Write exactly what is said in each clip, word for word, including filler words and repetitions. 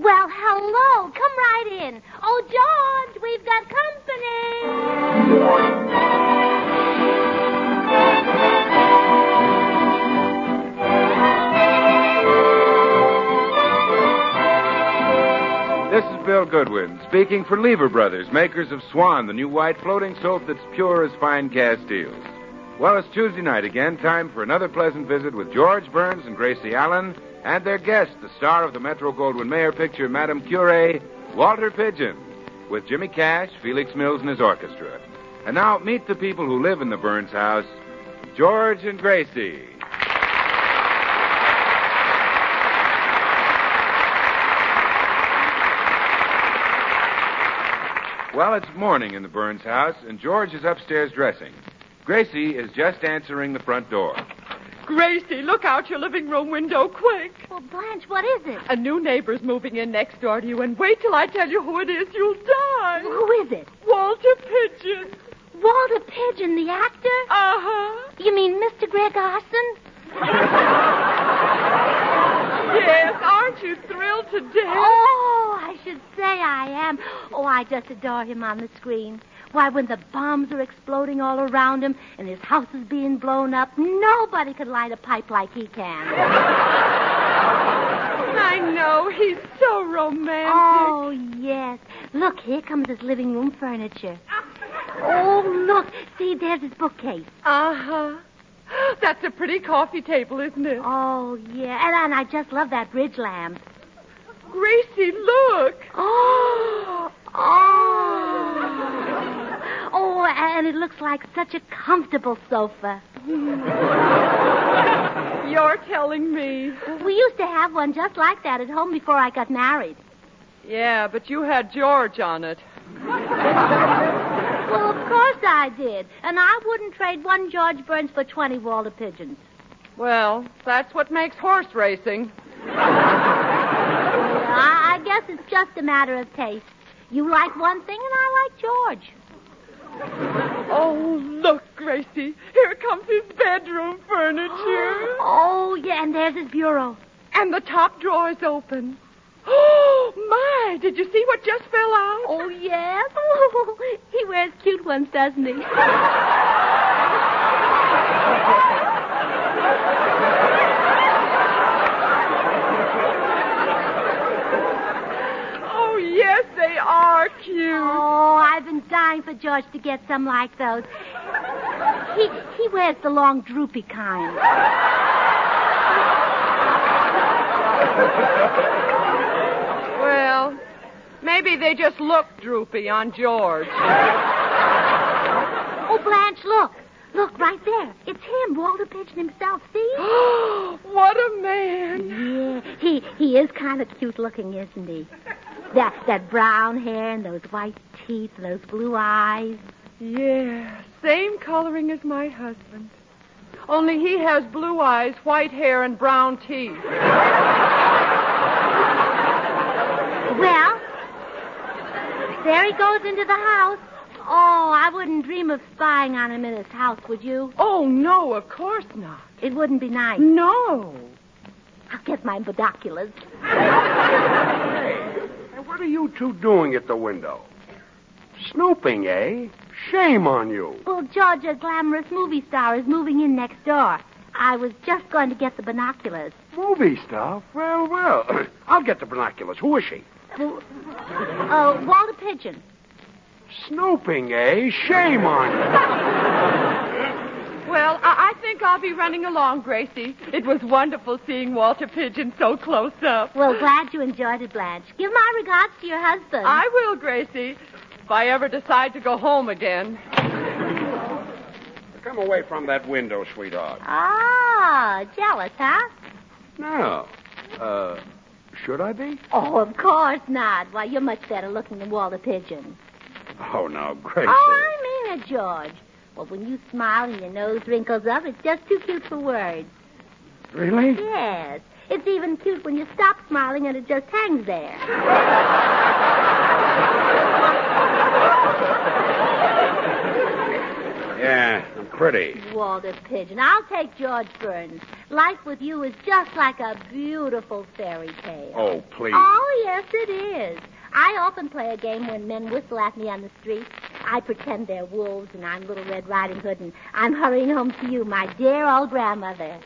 Well, hello. Come right in. Oh, George, we've got company. This is Bill Goodwin, speaking for Lever Brothers, makers of Swan, the new white floating soap that's pure as fine Castiles. Well, it's Tuesday night again, time for another pleasant visit with George Burns and Gracie Allen and their guest, the star of the Metro-Goldwyn-Mayer picture, Madame Curie, Walter Pidgeon, with Jimmy Cash, Felix Mills, and his orchestra. And now, meet the people who live in the Burns house, George and Gracie. Well, it's morning in the Burns house, and George is upstairs dressing. Gracie is just answering the front door. Gracie, look out your living room window, quick. Well, Blanche, what is it? A new neighbor's moving in next door to you, and wait till I tell you who it is. You'll die. Who is it? Walter Pidgeon. Walter Pidgeon, the actor? Uh-huh. You mean Mister Greg Arson? Yes, aren't you thrilled to death? Oh, I should say I am. Oh, I just adore him on the screen. Why, when the bombs are exploding all around him and his house is being blown up, nobody could light a pipe like he can. I know. He's so romantic. Oh, yes. Look, here comes his living room furniture. Oh, look. See, there's his bookcase. Uh-huh. That's a pretty coffee table, isn't it? Oh, yeah. And, and I just love that bridge lamp. Gracie, look. Oh, oh. Oh, and it looks like such a comfortable sofa. You're telling me. We used to have one just like that at home before I got married. Yeah, but you had George on it. Well, of course I did. And I wouldn't trade one George Burns for twenty Walter Pidgeons. Well, that's what makes horse racing. I, I guess it's just a matter of taste. You like one thing and I like George. Oh, look, Gracie. Here comes his bedroom furniture. Oh, yeah, and there's his bureau. And the top drawer is open. Oh, my. Did you see what just fell out? Oh, yes. Oh, he wears cute ones, doesn't he? Oh, yes, they are cute. Oh, I've been dying for George to get some like those. He he wears the long, droopy kind. Well, maybe they just look droopy on George. Oh, Blanche, look. Look, right there. It's him, Walter Pidgeon himself, see? What a man. Yeah, he he is kind of cute looking, isn't he? That that brown hair and those white teeth, those blue eyes. Yeah, same coloring as my husband. Only he has blue eyes, white hair, and brown teeth. Well, there he goes into the house. Oh, I wouldn't dream of spying on him in his house, would you? Oh, no, of course not. It wouldn't be nice. No. I'll get my binoculars. Hey, what are you two doing at the window? Snooping, eh? Shame on you. Well, George, a glamorous movie star, is moving in next door. I was just going to get the binoculars. Movie stuff? Well, well. I'll get the binoculars. Who is she? Oh, uh, Walter Pidgeon. Snooping, eh? Shame on you. Well, I-, I think I'll be running along, Gracie. It was wonderful seeing Walter Pidgeon so close up. Well, glad you enjoyed it, Blanche. Give my regards to your husband. I will, Gracie, if I ever decide to go home again. Come away from that window, sweetheart. Ah, jealous, huh? No. Uh, should I be? Oh, of course not. Why, you're much better looking than Walter Pidgeon. Oh, now, Gracie. Oh, I mean it, George. Well, when you smile and your nose wrinkles up, it's just too cute for words. Really? Yes. It's even cute when you stop smiling and it just hangs there. Yeah, I'm pretty. Walter Pigeon, I'll take George Burns. Life with you is just like a beautiful fairy tale. Oh, please. Oh, yes, it is. I often play a game when men whistle at me on the street. I pretend they're wolves, and I'm Little Red Riding Hood, and I'm hurrying home to you, my dear old grandmother.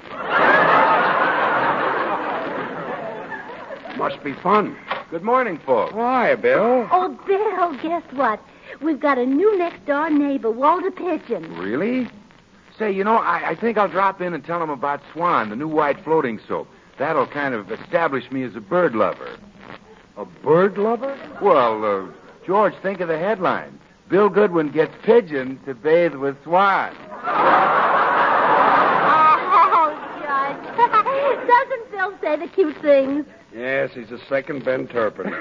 Must be fun. Good morning, folks. Hi, Bill. Oh, Bill, guess what? We've got a new next-door neighbor, Walter Pigeon. Really? Say, you know, I, I think I'll drop in and tell him about Swan, the new white floating soap. That'll kind of establish me as a bird lover. A bird lover? Well, uh, George, think of the headline. Bill Goodwin gets pigeon to bathe with Swan. Oh, Judge. Doesn't Bill say the cute things? Yes, he's a second Ben Turpin.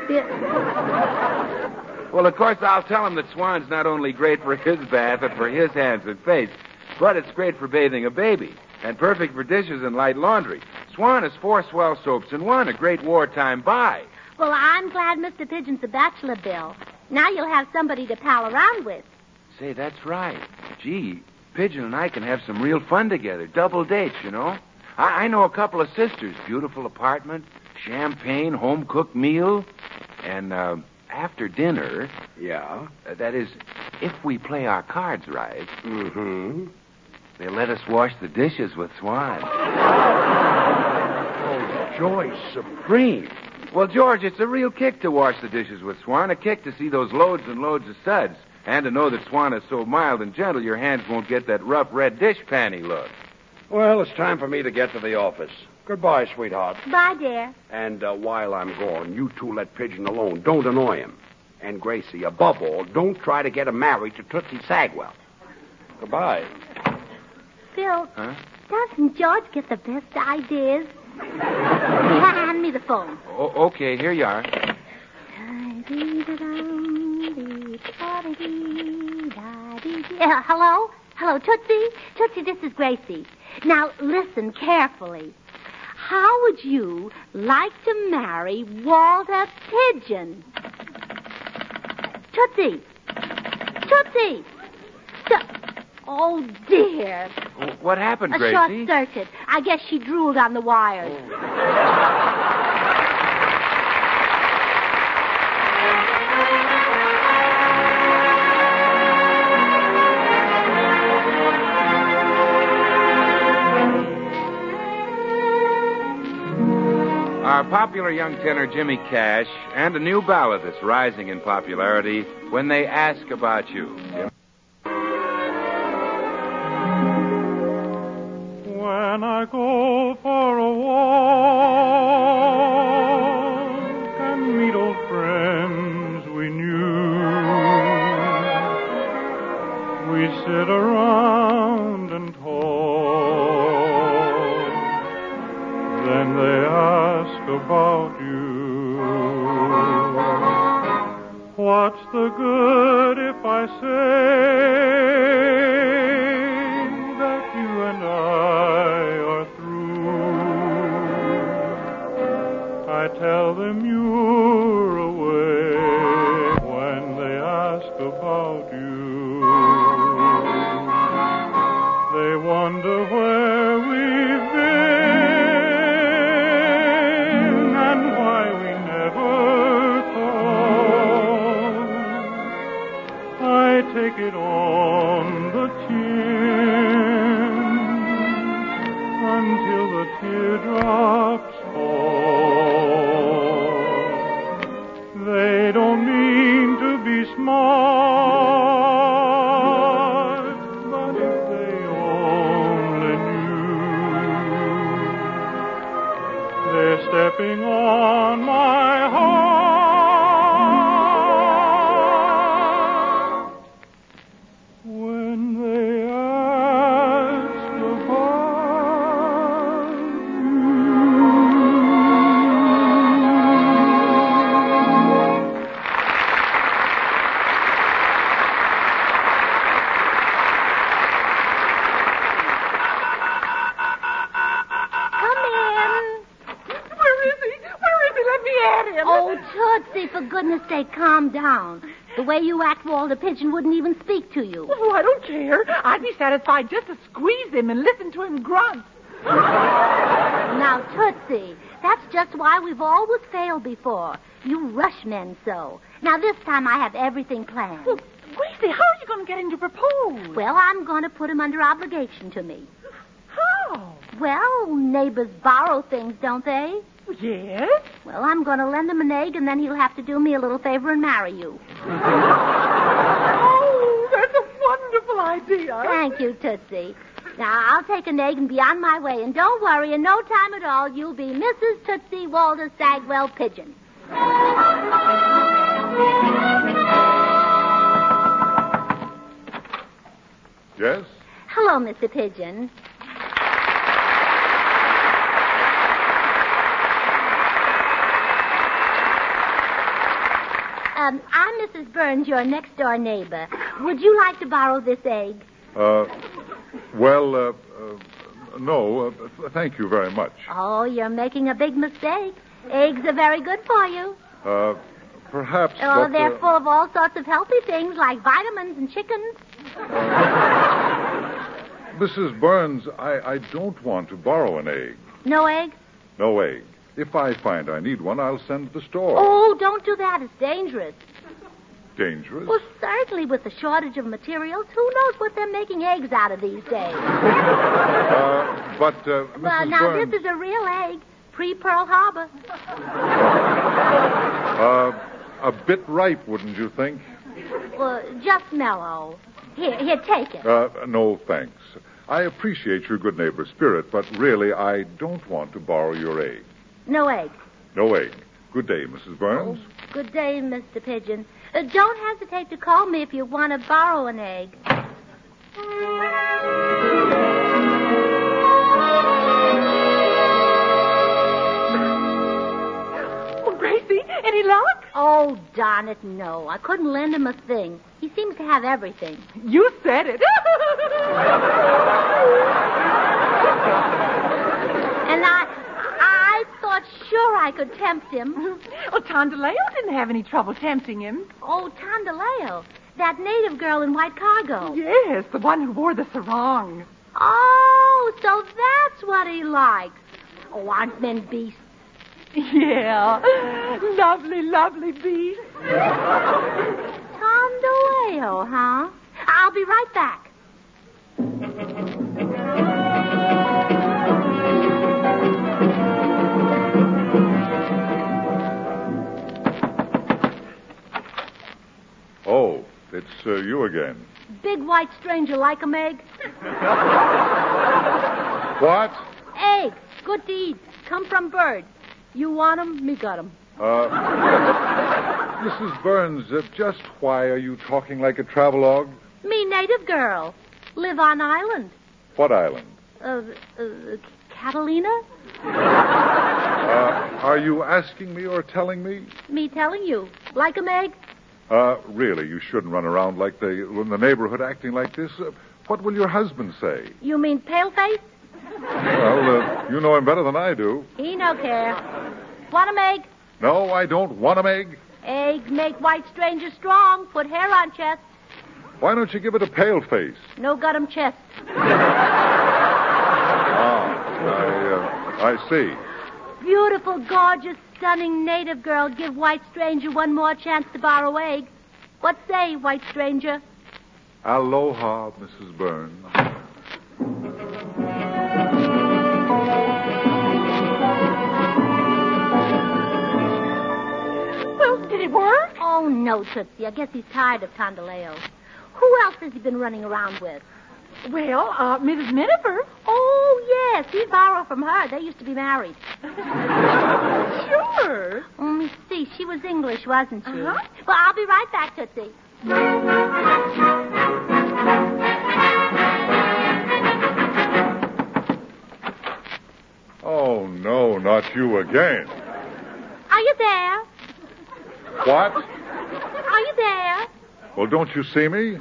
Well, of course, I'll tell him that Swan's not only great for his bath and for his hands and face, but it's great for bathing a baby and perfect for dishes and light laundry. Swan is four swell soaps in one, a great wartime buy. Well, I'm glad Mister Pigeon's a bachelor, Bill. Now you'll have somebody to pal around with. Say, that's right. Gee, Pigeon and I can have some real fun together. Double dates, you know. I, I know a couple of sisters. Beautiful apartment, champagne, home-cooked meal, and uh, after dinner... Yeah? Uh, that is, if we play our cards right... Mm-hmm. They let us wash the dishes with Swan. Oh, joy supreme. Well, George, it's a real kick to wash the dishes with Swan, a kick to see those loads and loads of suds, and to know that Swan is so mild and gentle your hands won't get that rough red dish panty look. Well, it's time for me to get to the office. Goodbye, sweetheart. Bye, dear. And uh, while I'm gone, you two let Pigeon alone. Don't annoy him. And, Gracie, above all, don't try to get him married to Tootsie Sagwell. Goodbye. Bill, Huh? doesn't George get the best ideas? Hand me the phone. O- okay, here you are. Uh, hello? Hello, Tootsie? Tootsie, this is Gracie. Now, listen carefully. How would you like to marry Walter Pigeon? Tootsie! Tootsie! To- oh, dear. What happened, A Gracie? short circuit. I guess she drooled on the wires. Our popular young tenor Jimmy Cash and a new ballad that's rising in popularity, When They Ask About You. Jim? When I go for a walk and meet old friends we knew, we sit around and talk, then they ask about you. What's the good if I say that you and I are through? I tell them you're away when they ask about you. They wonder where we've been and why we never called. I take it on the chin until the teardrops fall. They don't mean to be smart, but if they only knew, they're stepping on my heart when they ask about Come in. Where is he? Where is he? Let me at him. Oh, Tootsie, for goodness sake, calm down. The way you act, Walter Pigeon wouldn't even speak to you. Oh, I don't care. I'd be satisfied just to squeeze him and listen to him grunt. Now, Tootsie, that's just why we've always failed before. You rush men so. Now, this time I have everything planned. Well, Gracie, how are you going to get him to propose? Well, I'm going to put him under obligation to me. How? Well, neighbors borrow things, don't they? Yes. Well, I'm going to lend him an egg, and then he'll have to do me a little favor and marry you. Oh, that's a wonderful idea. Thank you, Tootsie. Now, I'll take an egg and be on my way. And don't worry, in no time at all, you'll be Missus Tootsie Walter Sagwell Pigeon. Yes? Hello, Mister Pigeon. Um, I'm Missus Burns, your next-door neighbor. Would you like to borrow this egg? Uh, well, uh, uh no, uh, thank you very much. Oh, you're making a big mistake. Eggs are very good for you. Uh, perhaps, Oh, but, they're uh, full of all sorts of healthy things like vitamins and chickens. Missus Burns, I, I don't want to borrow an egg. No eggs? No egg. If I find I need one, I'll send to the store. Oh, don't do that. It's dangerous. Dangerous? Well, certainly with the shortage of materials, who knows what they're making eggs out of these days? Uh, but, uh, Missus Well, now, Burns... this is a real egg. Pre-Pearl Harbor. Uh, a bit ripe, wouldn't you think? Well, just mellow. Here, here, take it. Uh, no, thanks. I appreciate your good neighbor spirit, but really, I don't want to borrow your egg. No egg. No egg. Good day, Missus Burns. Oh, good day, Mister Pigeon. Uh, don't hesitate to call me if you want to borrow an egg. Oh, Gracie, any luck? Oh, darn it, no. I couldn't lend him a thing. He seems to have everything. You said it. And I I thought sure I could tempt him. Well, Tondaleo didn't have any trouble tempting him. Oh, Tondaleo, that native girl in white cargo. Yes, the one who wore the sarong. Oh, so that's what he likes. Oh, aren't men beasts? Yeah, lovely, lovely beast. Tondaleo, huh? I'll be right back. Oh, it's uh, you again. Big white stranger like 'em egg? What? Egg. Good to eat. Come from bird. You want 'em? Me got 'em. Uh, Missus Burns, uh, just why are you talking like a travelogue? Me native girl. Live on island. What island? Uh, uh, Catalina? Uh, are you asking me or telling me? Me telling you. Like 'em egg? Uh, really, you shouldn't run around like they in the neighborhood acting like this. Uh, what will your husband say? You mean paleface? Well, uh, you know him better than I do. He no care. Want 'em egg? No, I don't want him egg. Egg make white stranger strong. Put hair on chest. Why don't you give it a pale face? No got 'em chest. Ah, I, uh, I see. Beautiful, gorgeous, stunning native girl give white stranger one more chance to borrow egg. What say, white stranger? Aloha, Missus Burns. Well, did it work? Oh, no, Tootsie. I guess he's tired of Tondaleo. Who else has he been running around with? Well, uh, Missus Miniver. Oh, yes. He'd borrow from her. They used to be married. Sure. Let me see. She was English, wasn't she? Uh-huh. Well, I'll be right back, Tootsie. Oh, no, not you again. Are you there? What? Are you there? Well, don't you see me?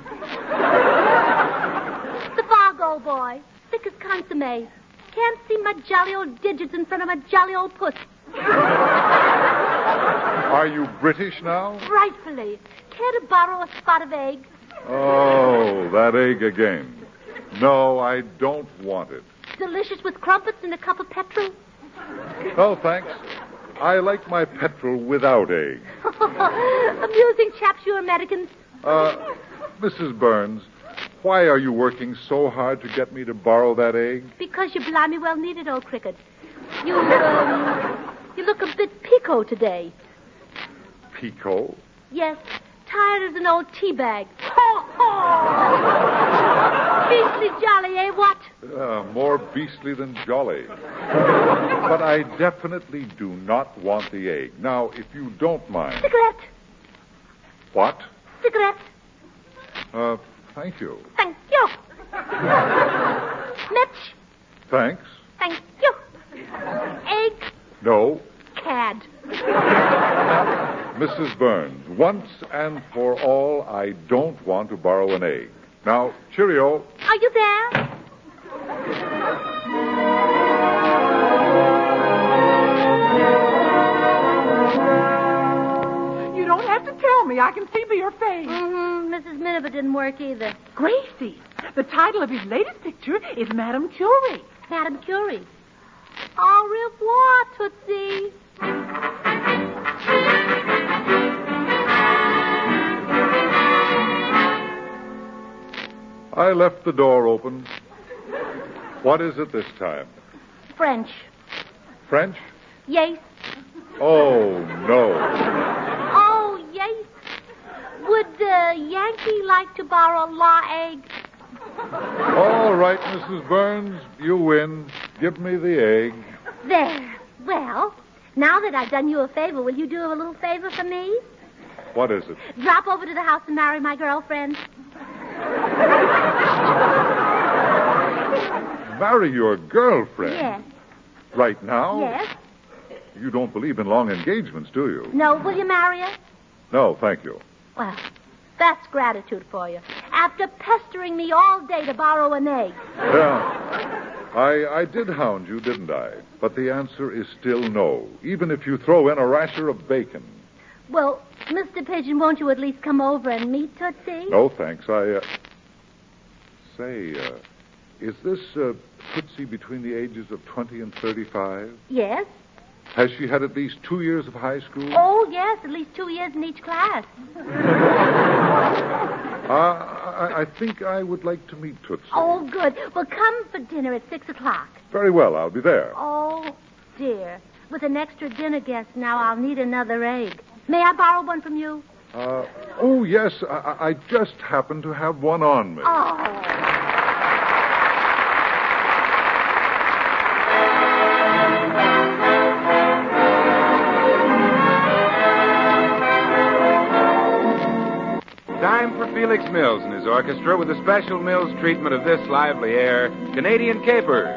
The Fargo boy. Thick as consomme. Can't see my jolly old digits in front of my jolly old puss. Are you British now? Rightfully. Care to borrow a spot of egg? Oh, that egg again. No, I don't want it. Delicious with crumpets and a cup of petrol? No, thanks. I like my petrol without egg. Amusing chaps, you Americans. Uh, Missus Burns, why are you working so hard to get me to borrow that egg? Because you blimey well need it, old cricket. You, um, you look a bit pico today. Pico? Yes, tired as an old tea bag. Ho, ho! Beastly jolly, eh, what? Uh, more beastly than jolly. But I definitely do not want the egg. Now, if you don't mind... Cigarette. What? Cigarette. Uh, thank you. Thank you. Mitch. Thanks. Thank you. Egg. No. Cad. Missus Burns, once and for all, I don't want to borrow an egg. Now, cheerio. Are you there? You don't have to tell me. I can see by your face. Mm-hmm. Missus Miniver didn't work either. Gracie, the title of his latest picture is Madame Curie. Madame Curie. Au revoir, Tootsie. I left the door open. What is it this time? French. French? Yes. Oh, no. Oh, yes. Would uh, Yankee like to borrow law egg? All right, Missus Burns, you win. Give me the egg. There. Well, now that I've done you a favor, will you do a little favor for me? What is it? Drop over to the house and marry my girlfriend. Marry your girlfriend? Yes. Right now? Yes. You don't believe in long engagements, do you? No, will you marry her? No, thank you. Well, that's gratitude for you. After pestering me all day to borrow an egg. Yeah. I, I did hound you, didn't I? But the answer is still no, even if you throw in a rasher of bacon. Well, Mister Pigeon, won't you at least come over and meet Tootsie? No, thanks. I, uh... Say, uh, is this, uh, Tootsie between the ages of twenty and thirty-five? Yes. Has she had at least two years of high school? Oh, yes, at least two years in each class. Uh, I, I think I would like to meet Tootsie. Oh, good. Well, come for dinner at six o'clock. Very well, I'll be there. Oh, dear. With an extra dinner guest now, I'll need another egg. May I borrow one from you? Uh, oh, yes, I, I just happen to have one on me. Oh. Time for Felix Mills and his orchestra with a special Mills treatment of this lively air, Canadian Capers.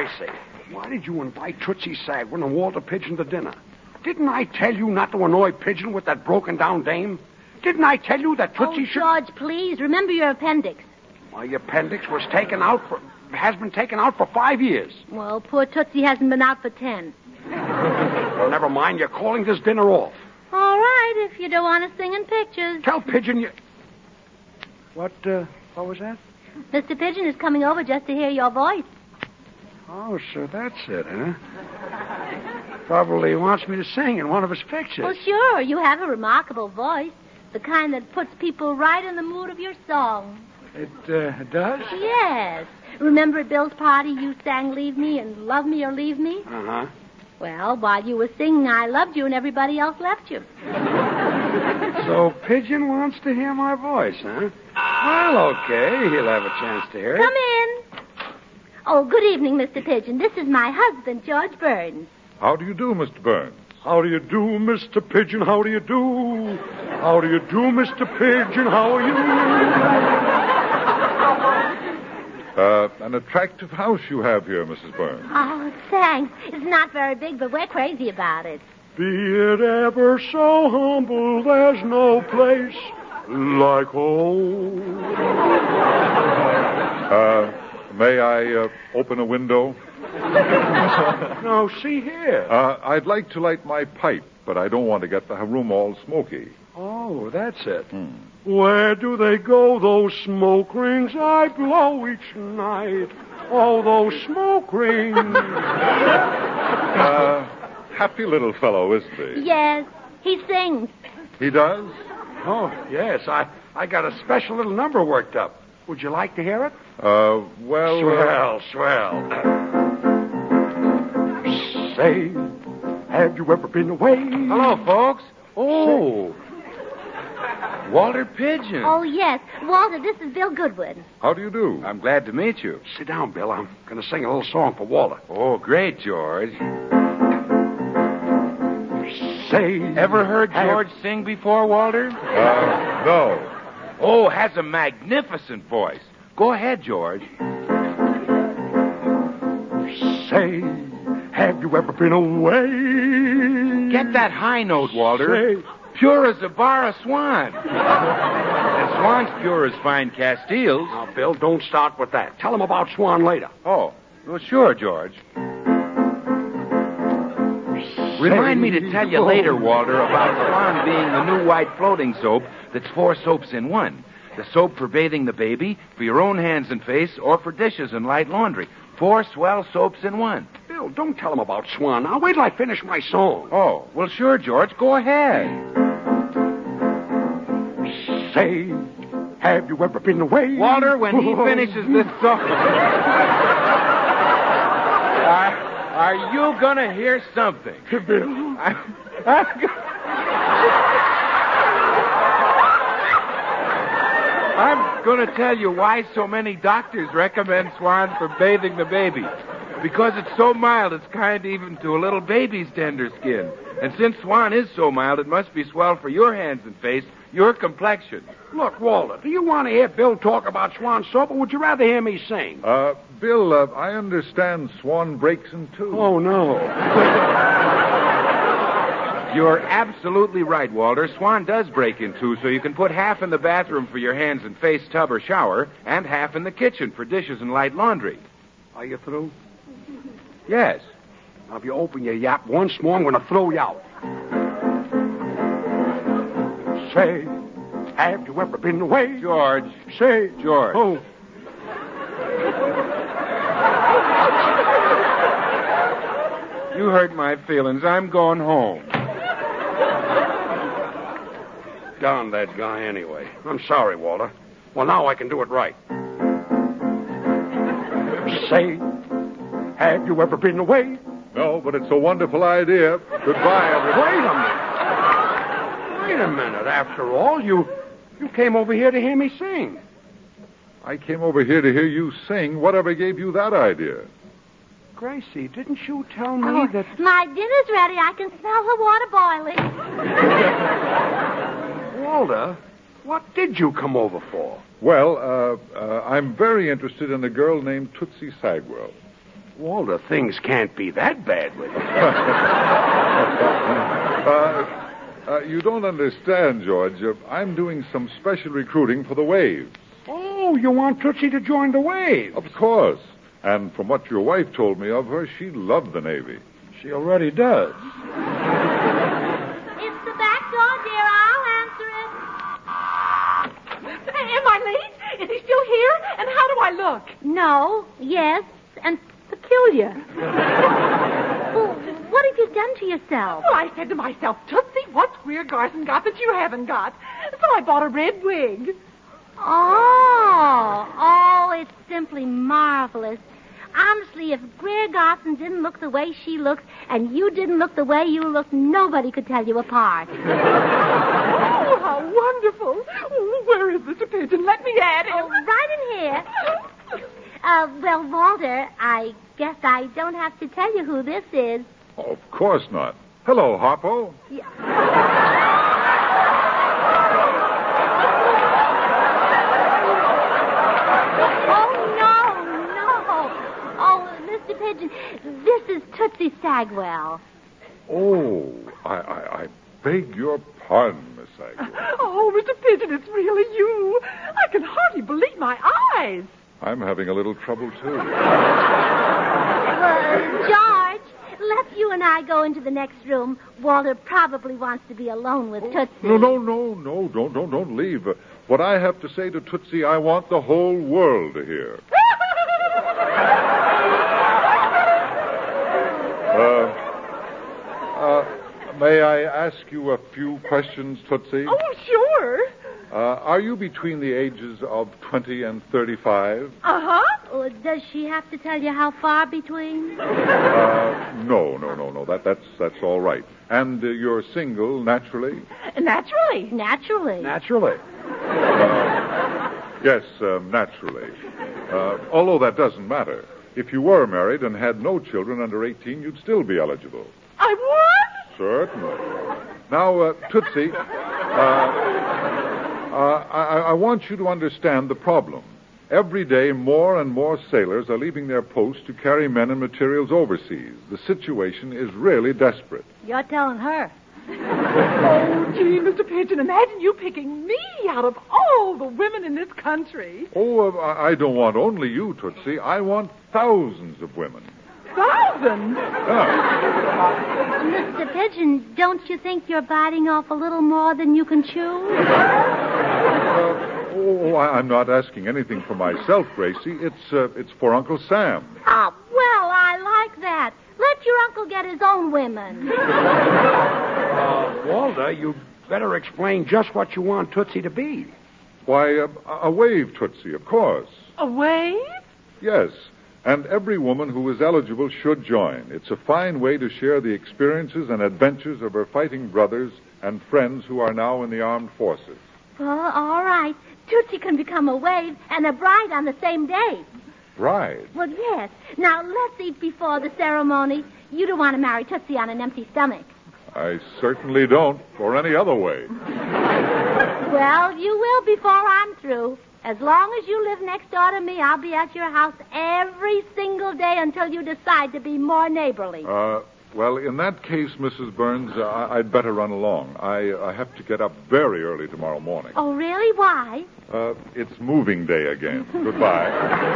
Gracie, why did you invite Tootsie Sagwin and Walter Pigeon to dinner? Didn't I tell you not to annoy Pigeon with that broken-down dame? Didn't I tell you that Tootsie oh, should... George, please, remember your appendix. My appendix was taken out for... has been taken out for five years. Well, poor Tootsie hasn't been out for ten. Well, never mind. You're calling this dinner off. All right, if you don't want to sing in pictures. Tell Pigeon you... What, uh, what was that? Mister Pigeon is coming over just to hear your voice. Oh, so that's it, huh? Probably wants me to sing in one of his pictures. Well, sure. You have a remarkable voice. The kind that puts people right in the mood of your song. It, uh, does? Yes. Remember at Bill's party you sang Leave Me and Love Me or Leave Me? Uh-huh. Well, while you were singing I Loved You and everybody else left you. So Pigeon wants to hear my voice, huh? Well, okay. He'll have a chance to hear it. Come in. Oh, good evening, Mister Pigeon. This is my husband, George Burns. How do you do, Mister Burns? How do you do, Mister Pigeon? How do you do? How do you do, Mister Pigeon? How are you? Uh, an attractive house you have here, Missus Burns. Oh, thanks. It's not very big, but we're crazy about it. Be it ever so humble, there's no place like home. Uh, may I uh, open a window? Now, see here. Uh, I'd like to light my pipe, but I don't want to get the room all smoky. Oh, that's it. Hmm. Where do they go, those smoke rings I blow each night? Oh, those smoke rings. uh, happy little fellow, isn't he? Yes, he sings. He does? Oh, yes. I, I got a special little number worked up. Would you like to hear it? Uh, well... Swell, uh... swell. Say, have you ever been away? Hello, folks. Oh. Walter Pigeon. Oh, yes. Walter, this is Bill Goodwin. How do you do? I'm glad to meet you. Sit down, Bill. I'm going to sing a little song for Walter. Oh, great, George. Say... Ever heard have... George sing before, Walter? Uh, no. Oh, has a magnificent voice. Go ahead, George. Say, have you ever been away? Get that high note, Walter. Say... Pure as a bar of swan. And swan's pure as fine Castiles. Now, Bill, don't start with that. Tell him about Swan later. Oh, well, sure, George. Remind me to tell you later, Walter, about Swan being the new white floating soap that's four soaps in one. The soap for bathing the baby, for your own hands and face, or for dishes and light laundry. Four swell soaps in one. Bill, don't tell him about Swan. Now, wait till I finish my song. Oh, well, sure, George. Go ahead. Say, have you ever been away? Walter, when he finishes this song... are, are you going to hear something? Bill. I'm, I'm go- I'm going to tell you why so many doctors recommend Swan for bathing the baby. Because it's so mild, it's kind even to a little baby's tender skin. And since Swan is so mild, it must be swell for your hands and face, your complexion. Look, Walter, do you want to hear Bill talk about Swan soap, or would you rather hear me sing? Uh, Bill, uh, I understand Swan breaks in two. Oh, no. You're absolutely right, Walter. Swan does break in two, so you can put half in the bathroom for your hands and face tub or shower, and half in the kitchen for dishes and light laundry. Are you through? Yes. Now, if you open your yap once more, I'm going to throw you out. Say, have you ever been away? George. Say. George. Oh. You hurt my feelings. I'm going home. Darn that guy anyway. I'm sorry, Walter. Well, now I can do it right. Say, have you ever been away? No, but it's a wonderful idea. Goodbye, everybody. Wait a minute. Wait a minute. After all, you you came over here to hear me sing. I came over here to hear you sing. Whatever gave you that idea? Gracie, didn't you tell me Oh, that... my dinner's ready. I can smell the water boiling. Walter, what did you come over for? Well, uh, uh, I'm very interested in a girl named Tootsie Sagwell. Walter, things can't be that bad with you. uh, uh, you don't understand, George. Uh, I'm doing some special recruiting for the Waves. Oh, you want Tootsie to join the Waves? Of course. And from what your wife told me of her, she loved the Navy. She already does. It's the back door, dear. I'll answer it. Am I late? Is he still here? And how do I look? No, yes, and peculiar. Well, what have you done to yourself? Well, I said to myself, Tootsie, what's Greer Garson got that you haven't got? So I bought a red wig. Oh, oh, it's simply marvelous. Honestly, if Greer Garson didn't look the way she looks and you didn't look the way you look, nobody could tell you apart. Oh, how wonderful. Oh, where is Mister Pigeon? Let me at him. Oh, right in here. Uh, well, Walter, I guess I don't have to tell you who this is. Oh, of course not. Hello, Harpo. Yeah. Pigeon, this is Tootsie Sagwell. Oh, I, I, I beg your pardon, Miss Sagwell. Oh, Mister Pigeon, it's really you. I can hardly believe my eyes. I'm having a little trouble, too. Well, George, let's you and I go into the next room. Walter probably wants to be alone with Tootsie. No, no, no, no, don't, don't, don't leave. Uh, what I have to say to Tootsie, I want the whole world to hear. Uh, uh, may I ask you a few questions, Tootsie? Oh, sure. Uh, are you between the ages of twenty and thirty-five? Uh-huh. Oh, does she have to tell you how far between? Uh, no, no, no, no. That, that's, that's all right. And uh, you're single, naturally? Naturally. Naturally. Naturally. Uh, yes, um, naturally. Uh, although that doesn't matter. If you were married and had no children under eighteen, you'd still be eligible. I would? Certainly. Now, uh, Tootsie, uh, uh, I, I want you to understand the problem. Every day, more and more sailors are leaving their posts to carry men and materials overseas. The situation is really desperate. You're telling her. Oh, gee, Mister Pigeon, imagine you picking me out of all the women in this country. Oh, uh, I I don't want only you, Tootsie. I want thousands of women. Thousand? Yeah. Mister Pigeon, don't you think you're biting off a little more than you can chew? Uh, oh, I, I'm not asking anything for myself, Gracie. It's uh, it's for Uncle Sam. Oh, well, I like that. Let your uncle get his own women. Uh, Walter, you better explain just what you want Tootsie to be. Why, uh, a wave, Tootsie, of course. A wave? Yes, and every woman who is eligible should join. It's a fine way to share the experiences and adventures of her fighting brothers and friends who are now in the armed forces. Well, all right. Tootsie can become a wave and a bride on the same day. Bride? Well, yes. Now, let's eat before the ceremony. You don't want to marry Tootsie on an empty stomach. I certainly don't, or any other way. Well, you will before I'm through. As long as you live next door to me, I'll be at your house every single day until you decide to be more neighborly. Uh, well, in that case, Missus Burns, uh, I'd better run along. I, I have to get up very early tomorrow morning. Oh, really? Why? Uh, it's moving day again. Goodbye.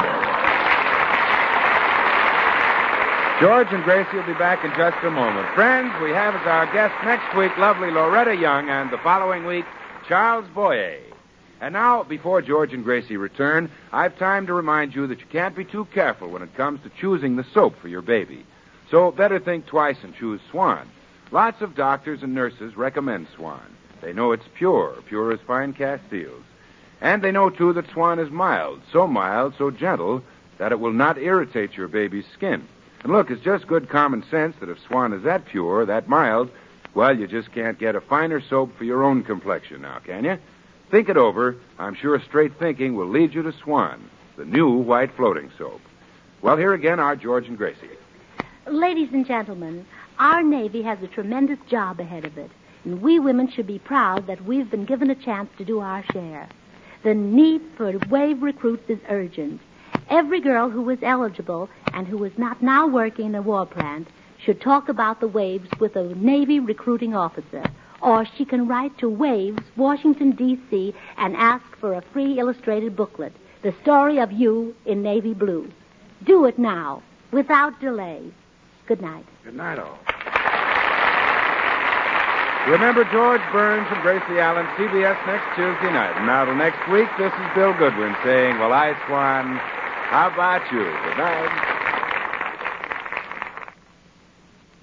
George and Gracie will be back in just a moment. Friends, we have as our guest next week lovely Loretta Young, and the following week, Charles Boyer. And now, before George and Gracie return, I've time to remind you that you can't be too careful when it comes to choosing the soap for your baby. So better think twice and choose Swan. Lots of doctors and nurses recommend Swan. They know it's pure, pure as fine Castiles. And they know, too, that Swan is mild, so mild, so gentle, that it will not irritate your baby's skin. And look, it's just good common sense that if Swan is that pure, that mild, well, you just can't get a finer soap for your own complexion now, can you? Think it over. I'm sure straight thinking will lead you to Swan, the new white floating soap. Well, here again are George and Gracie. Ladies and gentlemen, our Navy has a tremendous job ahead of it, and we women should be proud that we've been given a chance to do our share. The need for wave recruits is urgent. Every girl who is eligible and who is not now working in a war plant should talk about the Waves with a Navy recruiting officer. Or she can write to Waves, Washington, D C, and ask for a free illustrated booklet, The Story of You in Navy Blue. Do it now, without delay. Good night. Good night, all. Remember George Burns and Gracie Allen, C B S next Tuesday night. And now till next week, this is Bill Goodwin saying, well, I, Swan, how about you? Good night.